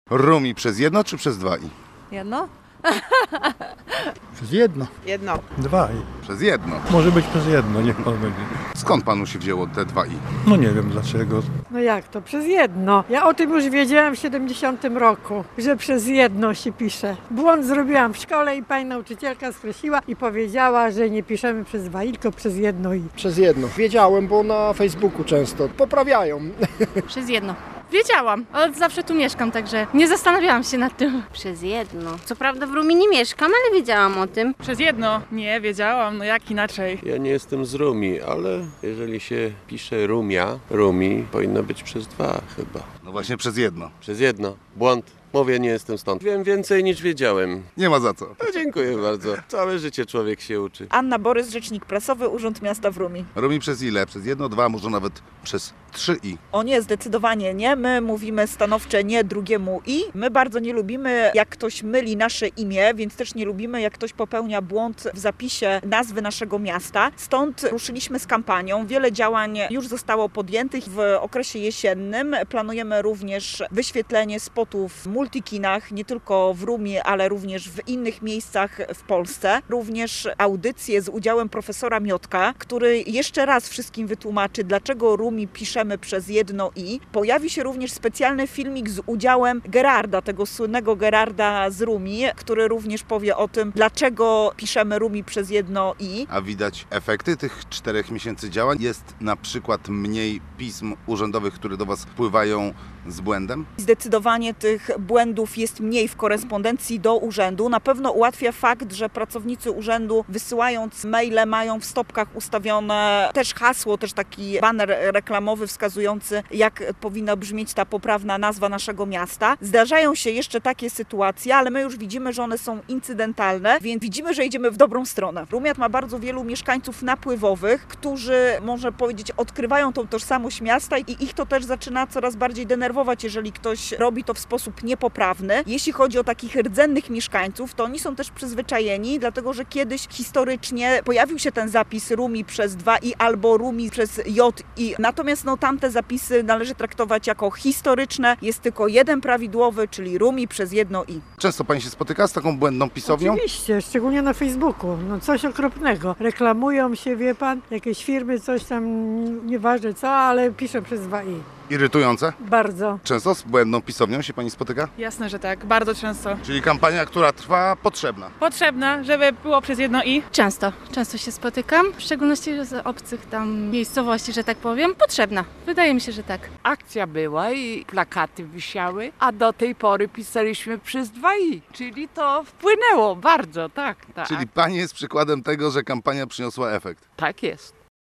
Rumi przez jedno czy przez dwa i? Jedno? Przez jedno. Jedno. Dwa i. Przez jedno. Może być przez jedno, niech pan będzie. Skąd panu się wzięło te dwa i? No nie wiem dlaczego. No jak to? Przez jedno. Ja o tym już wiedziałam w 70 roku, że przez jedno się pisze. Błąd zrobiłam w szkole i pani nauczycielka skreśliła i powiedziała, że nie piszemy przez dwa i, tylko przez jedno i. Przez jedno. Wiedziałem, bo na Facebooku często poprawiają. Przez jedno. Wiedziałam, ale zawsze tu mieszkam, także nie zastanawiałam się nad tym. Przez jedno. Co prawda w Rumi nie mieszkam, ale wiedziałam o tym. Przez jedno. Nie, wiedziałam, no jak inaczej. Ja nie jestem z Rumi, ale jeżeli się pisze Rumia, Rumi, powinno być przez dwa chyba. No właśnie przez jedno. Przez jedno. Błąd. Mówię, nie jestem stąd. Wiem więcej niż wiedziałem. Nie ma za co. No, dziękuję bardzo. Całe życie człowiek się uczy. Anna Borys, rzecznik prasowy, Urząd Miasta w Rumi. Rumi przez ile? Przez jedno, dwa, może nawet przez trzy i. O nie, zdecydowanie nie. My mówimy stanowcze nie drugiemu i. My bardzo nie lubimy, jak ktoś myli nasze imię, więc też nie lubimy, jak ktoś popełnia błąd w zapisie nazwy naszego miasta. Stąd ruszyliśmy z kampanią. Wiele działań już zostało podjętych w okresie jesiennym. Planujemy również wyświetlenie spotów w multikinach, nie tylko w Rumi, ale również w innych miejscach w Polsce. Również audycję z udziałem profesora Miotka, który jeszcze raz wszystkim wytłumaczy, dlaczego Rumi piszemy przez jedno i. Pojawi się również specjalny filmik z udziałem Gerarda, tego słynnego Gerarda z Rumi, który również powie o tym, dlaczego piszemy Rumi przez jedno i. A widać efekty tych 4 miesięcy działań? Jest na przykład mniej pism urzędowych, które do Was wpływają z błędem? Zdecydowanie tych błędów jest mniej w korespondencji do urzędu. Na pewno ułatwia fakt, że pracownicy urzędu wysyłając maile mają w stopkach ustawione też hasło, też taki baner reklamowy wskazujący, jak powinna brzmieć ta poprawna nazwa naszego miasta. Zdarzają się jeszcze takie sytuacje, ale my już widzimy, że one są incydentalne, więc widzimy, że idziemy w dobrą stronę. Rumiat ma bardzo wielu mieszkańców napływowych, którzy, można powiedzieć, odkrywają tą tożsamość miasta i ich to też zaczyna coraz bardziej denerwować, jeżeli ktoś robi to w sposób niepoprawny. Jeśli chodzi o takich rdzennych mieszkańców, to oni są też przyzwyczajeni, dlatego że kiedyś historycznie pojawił się ten zapis Rumi przez dwa i albo Rumi przez j i. Natomiast tamte zapisy należy traktować jako historyczne. Jest tylko jeden prawidłowy, czyli Rumi przez jedno i. Często Pani się spotyka z taką błędną pisownią? Oczywiście, szczególnie na Facebooku. No coś okropnego. Reklamują się, wie pan, jakieś firmy, coś tam, nieważne co, ale piszą przez dwa i. Irytujące? Bardzo. Często z błędną pisownią się Pani spotyka? Jasne, że tak, bardzo często. Czyli kampania, która trwa, potrzebna. Potrzebna, żeby było przez jedno i. Często się spotykam, w szczególności z obcych tam miejscowości, że tak powiem. Potrzebna. Wydaje mi się, że tak. Akcja była i plakaty wisiały, a do tej pory pisaliśmy przez dwa i, czyli to wpłynęło bardzo, tak. Czyli Pani jest przykładem tego, że kampania przyniosła efekt. Tak jest.